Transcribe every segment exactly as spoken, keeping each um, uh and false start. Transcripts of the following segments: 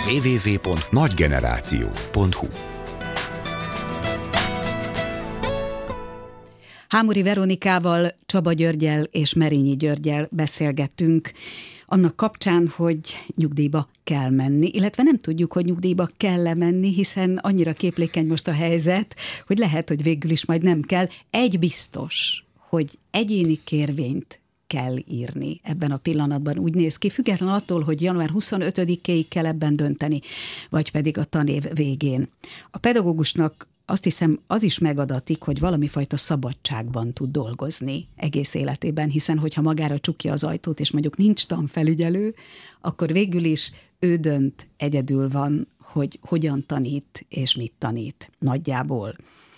double-u double-u double-u pont nagygeneráció pont hu. Hámori Veronikával, Csaba Györggyel és Merényi Györggyel beszélgettünk annak kapcsán, hogy nyugdíjba kell menni, illetve nem tudjuk, hogy nyugdíjba kell-e menni, hiszen annyira képlékeny most a helyzet, hogy lehet, hogy végül is majd nem kell. Egy biztos, hogy egyéni kérvényt kell írni ebben a pillanatban, úgy néz ki, független attól, hogy január huszonötödikéig kell ebben dönteni, vagy pedig a tanév végén. A pedagógusnak azt hiszem, az is megadatik, hogy valami fajta szabadságban tud dolgozni egész életében, hiszen hogyha magára csukja az ajtót, és mondjuk nincs tanfelügyelő, akkor végül is ő dönt, egyedül van, hogy hogyan tanít és mit tanít nagyjából.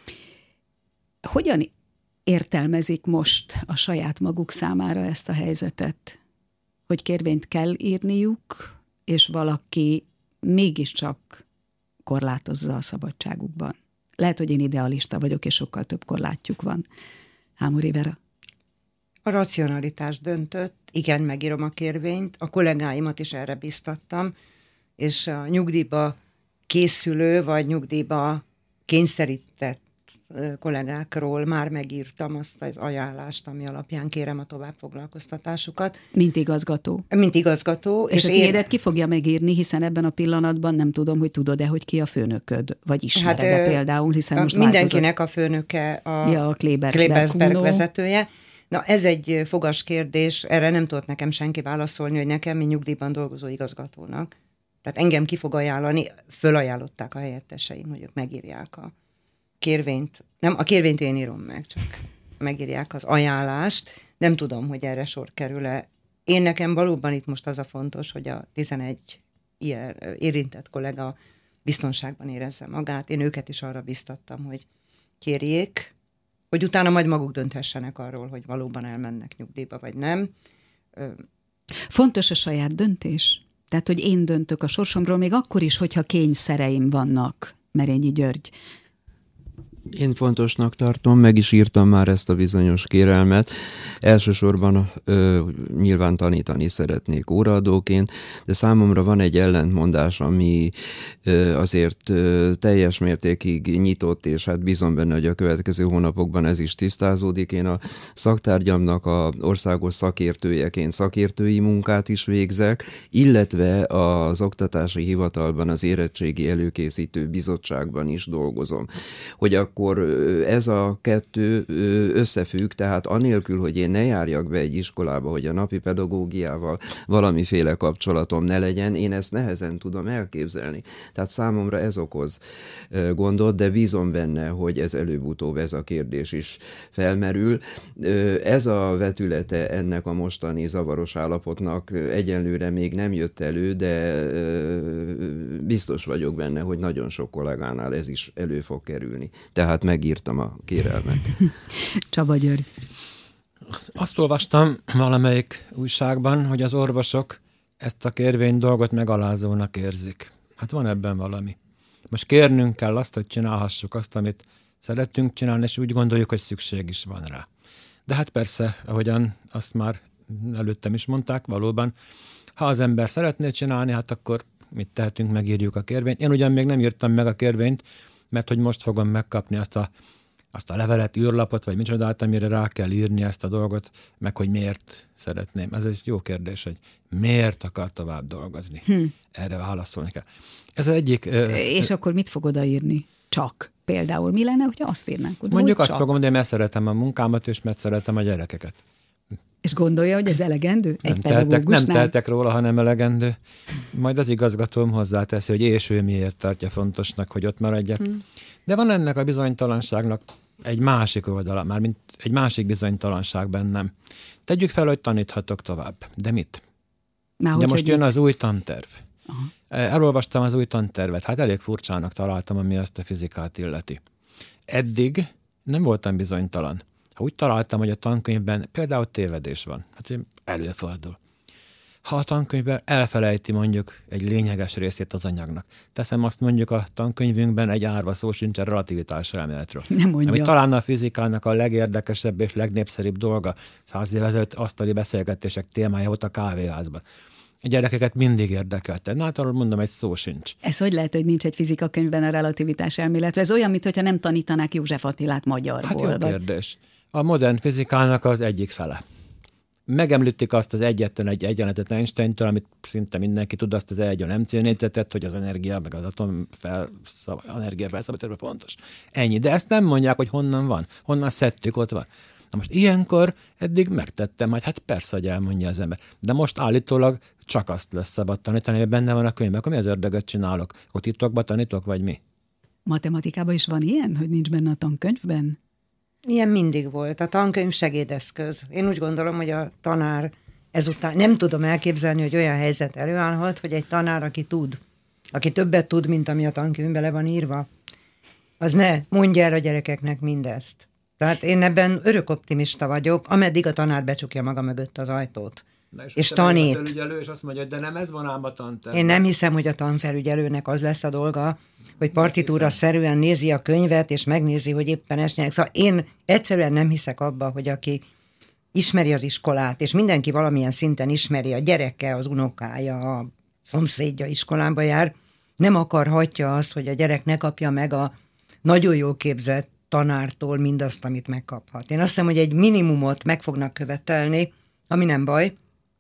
Hogyan értelmezik most a saját maguk számára ezt a helyzetet, hogy kérvényt kell írniuk, és valaki mégiscsak korlátozza a szabadságukban? Lehet, hogy én idealista vagyok, és sokkal több korlátjuk van. Hámori Vera? A racionalitás döntött, igen, megírom a kérvényt, a kollégáimat is erre biztattam, és a nyugdíjba készülő, vagy nyugdíjba kényszerített kollégákról már megírtam azt az ajánlást, ami alapján kérem a továbbfoglalkoztatásukat. Mint igazgató. Mint igazgató. És, és a tiédet ki fogja megírni, hiszen ebben a pillanatban nem tudom, hogy tudod-e, hogy ki a főnököd, vagy ismered-e hát, például, hiszen most mindenkinek változott. A főnöke a, ja, a Klebersberg vezetője. Na, ez egy fogas kérdés, erre nem tudott nekem senki válaszolni, hogy nekem, mint nyugdíjban dolgozó igazgatónak. Tehát engem ki fog ajánlani, fölajánlották a helyetteseim, hogy ők megírják a kérvényt. Nem, a kérvényt én írom meg, csak megírják az ajánlást. Nem tudom, hogy erre sor kerül-e. Én nekem valóban itt most az a fontos, hogy a tizenegy ilyen érintett kollega biztonságban érezze magát. Én őket is arra biztattam, hogy kérjék, hogy utána majd maguk dönthessenek arról, hogy valóban elmennek nyugdíjba, vagy nem. Fontos a saját döntés? Tehát, hogy én döntök a sorsomról, még akkor is, hogyha kényszereim vannak, Merényi György. Én fontosnak tartom, meg is írtam már ezt a bizonyos kérelmet. Elsősorban ö, nyilván tanítani szeretnék óraadóként, de számomra van egy ellentmondás, ami ö, azért ö, teljes mértékig nyitott, és hát bízom benne, hogy a következő hónapokban ez is tisztázódik. Én a szaktárgyamnak a országos szakértőjeként szakértői munkát is végzek, illetve az oktatási hivatalban az érettségi előkészítő bizottságban is dolgozom. Hogy a akkor ez a kettő összefügg, tehát anélkül, hogy én ne járjak be egy iskolába, hogy a napi pedagógiával valamiféle kapcsolatom ne legyen, én ezt nehezen tudom elképzelni. Tehát számomra ez okoz gondot, de bízom benne, hogy ez előbb-utóbb ez a kérdés is felmerül. Ez a vetülete ennek a mostani zavaros állapotnak egyenlőre még nem jött elő, de biztos vagyok benne, hogy nagyon sok kollégánál ez is elő fog kerülni. Tehát megírtam a kérelmet. Csaba György. Azt olvastam valamelyik újságban, hogy az orvosok ezt a kérvény dolgot megalázónak érzik. Hát van ebben valami. Most kérnünk kell azt, hogy csinálhassuk azt, amit szeretünk csinálni, és úgy gondoljuk, hogy szükség is van rá. De hát persze, ahogyan azt már előttem is mondták, valóban, ha az ember szeretné csinálni, hát akkor mit tehetünk, megírjuk a kérvényt. Én ugyan még nem írtam meg a kérvényt, mert hogy most fogom megkapni azt a, azt a levelet, űrlapot, vagy micsodát, amire rá kell írni ezt a dolgot, meg hogy miért szeretném. Ez egy jó kérdés, hogy miért akar tovább dolgozni. Hm. Erre válaszolni kell. Ez az egyik... És ö, akkor mit fog odaírni? Csak. Például mi lenne, hogyha azt írnánk oda, mondjuk azt csak. fogom, de mert szeretem a munkámat, és mert szeretem a gyerekeket. És gondolja, hogy ez elegendő? Egy nem, teltek, nem teltek róla, hanem elegendő. Majd az igazgatóm hozzáteszi, hogy és ő miért tartja fontosnak, hogy ott maradjak. Hmm. De van ennek a bizonytalanságnak egy másik oldala, mármint egy másik bizonytalanság bennem. Tegyük fel, hogy taníthatok tovább. De mit? Na, de most jön mit? az új tanterv. Aha. Elolvastam az új tantervet. Hát elég furcsának találtam, ami azt a fizikát illeti. Eddig nem voltam bizonytalan. Ha úgy találtam, hogy a tankönyvben például tévedés van, hát előfordul. Ha a tankönyvben elfelejti mondjuk egy lényeges részét az anyagnak. Teszem azt mondjuk a tankönyvünkben egy árva szó sincs a relativitás elméletről. Nem mondja. Ami talán a fizikának a legérdekesebb és legnépszerűbb dolga. Száz évvel ezelőtt asztali beszélgetések témája volt a kávéházban. A gyerekeket mindig érdekelte. Na, hát arról mondom, egy szó sincs. Ez hogy lehet, hogy nincs egy fizika könyvben a relativitás elméletre? Ez olyan, mintha nem tanítanák József Attilát magyarból. Hát jó vagy... kérdés. A modern fizikának az egyik fele. Megemlítik azt az egyetlen egy egyenletet Einsteintől, amit szinte mindenki tud, azt az E egy a em cé négyzetet, hogy az energia, meg az atom felszab... energia felszabadításban fontos. Ennyi. De ezt nem mondják, hogy honnan van. Honnan szedtük, ott van. Na most ilyenkor eddig megtettem, hogy hát persze, hogy elmondja az ember. De most állítólag csak azt lesz szabad tanítani, hogy benne van a könyvben. Akkor mi az ördögöt csinálok? Hogy titokba tanítok, vagy mi? Matematikában is van ilyen, hogy nincs benne a tankönyvben? Ilyen mindig volt. A tankönyv segédeszköz. Én úgy gondolom, hogy a tanár ezután nem tudom elképzelni, hogy olyan helyzet előállhat, hogy egy tanár, aki tud, aki többet tud, mint ami a tankönyvben le van írva, az ne mondja el a gyerekeknek mindezt. Tehát én ebben örök optimista vagyok, ameddig a tanár becsukja maga mögött az ajtót. Na és, és tanít. A felügyelő, és azt mondja, hogy de nem ez van ám a tanterv. Én nem hiszem, hogy a tanfelügyelőnek az lesz a dolga, hogy partitúra szerűen nézi a könyvet, és megnézi, hogy éppen ezt nyelek. Szóval én egyszerűen nem hiszek abba, hogy aki ismeri az iskolát, és mindenki valamilyen szinten ismeri, a gyereke, az unokája, a szomszédja iskolába jár, nem akarhatja azt, hogy a gyerek ne kapja meg a nagyon jól képzett tanártól mindazt, amit megkaphat. Én azt hiszem, hogy egy minimumot meg fognak követelni, ami nem baj,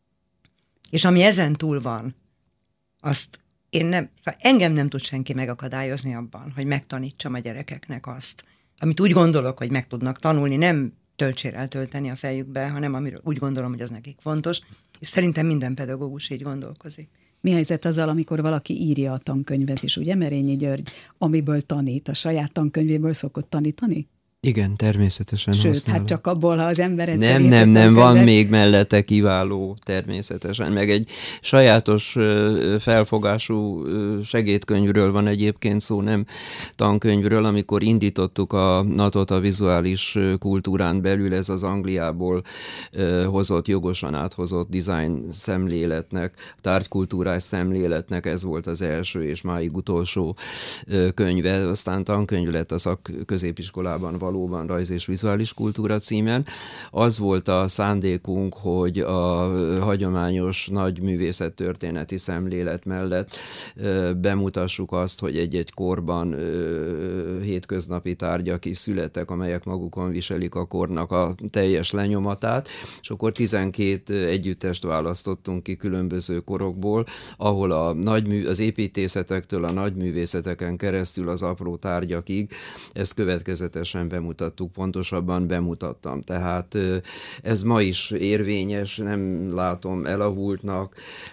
és ami ezen túl van, azt én nem, engem nem tud senki megakadályozni abban, hogy megtanítsam a gyerekeknek azt, amit úgy gondolok, hogy meg tudnak tanulni, nem töltsérrel tölteni a fejükbe, hanem amiről úgy gondolom, hogy az nekik fontos, és szerintem minden pedagógus így gondolkozik. Mi helyzet azzal, amikor valaki írja a tankönyvet is, ugye, Merényi György, amiből tanít, a saját tankönyvéből szokott tanítani? Igen, természetesen Sőt, használom. hát csak abból, ha az ember egyszer Nem, nem, nem, van még mellette kiváló természetesen, meg egy sajátos felfogású segédkönyvről van egyébként szó, nem tankönyvről, amikor indítottuk a natot a vizuális kultúrán belül, ez az Angliából hozott, jogosan áthozott design szemléletnek, tárgykultúrás szemléletnek, ez volt az első és máig utolsó könyve, aztán tankönyv lett a szakközépiskolában valóban rajz és vizuális kultúra címen. Az volt a szándékunk, hogy a hagyományos nagy művészettörténeti szemlélet mellett bemutassuk azt, hogy egy-egy korban hétköznapi tárgyak is születtek, amelyek magukon viselik a kornak a teljes lenyomatát, és akkor tizenkét együttest választottunk ki különböző korokból, ahol a nagymű, az építészetektől a nagyművészeteken keresztül az apró tárgyakig ezt következetesen bemutattuk, pontosabban bemutattam. Tehát ez ma is érvényes, nem látom elavultnak,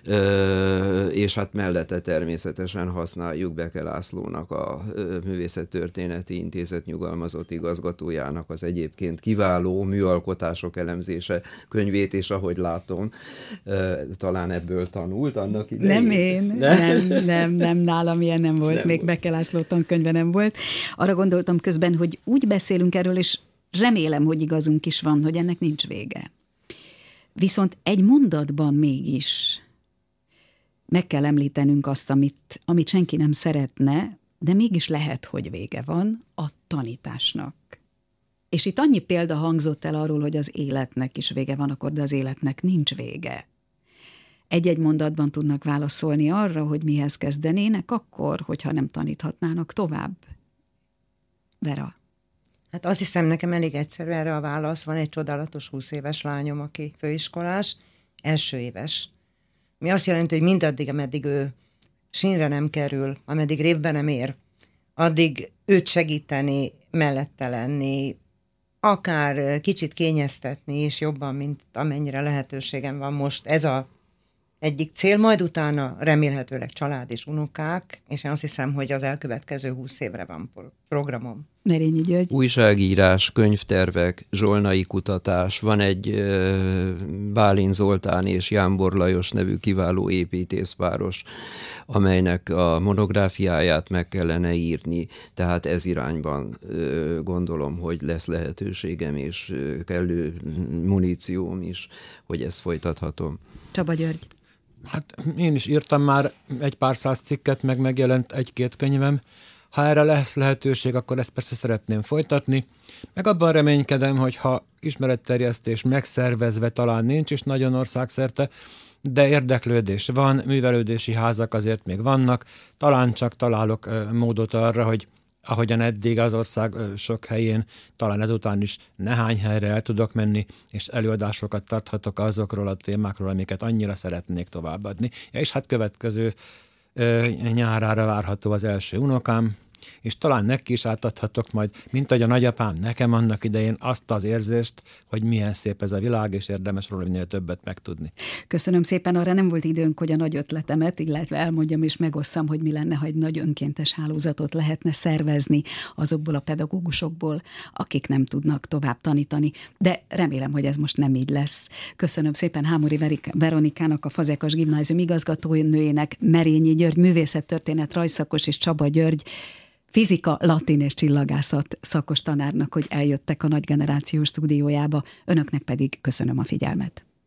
és hát mellette természetesen használjuk Beke Lászlónak, a Művészettörténeti Intézet nyugalmazott igazgatójának az egyébként kiváló műalkotások elemzése könyvét, és ahogy látom, talán ebből tanult annak idején. Nem én, nem, nem, nem, nem nálam ilyen nem volt, nem még volt. Beke László tankönyve nem volt. Arra gondoltam közben, hogy úgy beszélünk erről, és remélem, hogy igazunk is van, hogy ennek nincs vége. Viszont egy mondatban mégis meg kell említenünk azt, amit, amit senki nem szeretne, de mégis lehet, hogy vége van a tanításnak. És itt annyi példa hangzott el arról, hogy az életnek is vége van, akkor de az életnek nincs vége. Egy-egy mondatban tudnak válaszolni arra, hogy mihez kezdenének akkor, hogyha nem taníthatnának tovább. Vera. Hát azt hiszem, nekem elég egyszerű erre a válasz. Van egy csodálatos húsz éves lányom, aki főiskolás, első éves. Mi azt jelenti, hogy mindaddig, ameddig ő sínre nem kerül, ameddig révbe nem ér, addig őt segíteni, mellette lenni, akár kicsit kényeztetni is jobban, mint amennyire lehetőségem van most. Ez a egyik cél, majd utána remélhetőleg család és unokák, és én azt hiszem, hogy az elkövetkező húsz évre van programom. Merényi György. Újságírás, könyvtervek, zsolnai kutatás, van egy uh, Bálint Zoltán és Jámbor Lajos nevű kiváló építészpáros, amelynek a monográfiáját meg kellene írni, tehát ez irányban uh, gondolom, hogy lesz lehetőségem és uh, kellő munícióm is, hogy ezt folytathatom. Csaba György. Hát én is írtam már egy pár száz cikket, meg megjelent egy-két könyvem. Ha erre lesz lehetőség, akkor ezt persze szeretném folytatni. Meg abban reménykedem, hogy ha ismeretterjesztés megszervezve talán nincs is nagyon országszerte, de érdeklődés van, művelődési házak azért még vannak, talán csak találok módot arra, hogy ahogyan eddig az ország sok helyén, talán ezután is nehány helyre el tudok menni, és előadásokat tarthatok azokról a témákról, amiket annyira szeretnék továbbadni. Ja, és hát következő ö, nyárára várható az első unokám, és talán neki is átadhatok majd, mint ahogy a nagyapám nekem annak idején azt az érzést, hogy milyen szép ez a világ, és érdemes róla minél többet megtudni. Köszönöm szépen, arra nem volt időnk, hogy a nagy ötletemet, illetve elmondjam és megosszam, hogy mi lenne, ha egy nagy önkéntes hálózatot lehetne szervezni azokból a pedagógusokból, akik nem tudnak tovább tanítani. De remélem, hogy ez most nem így lesz. Köszönöm szépen Hámori Veronikának, a Fazekas Gimnázium igazgatónőjének, Merényi György művészettörténet rajzszakos és Csaba György fizika, latin és csillagászat szakos tanárnak, hogy eljöttek a Nagy Generáció stúdiójába. Önöknek pedig köszönöm a figyelmet.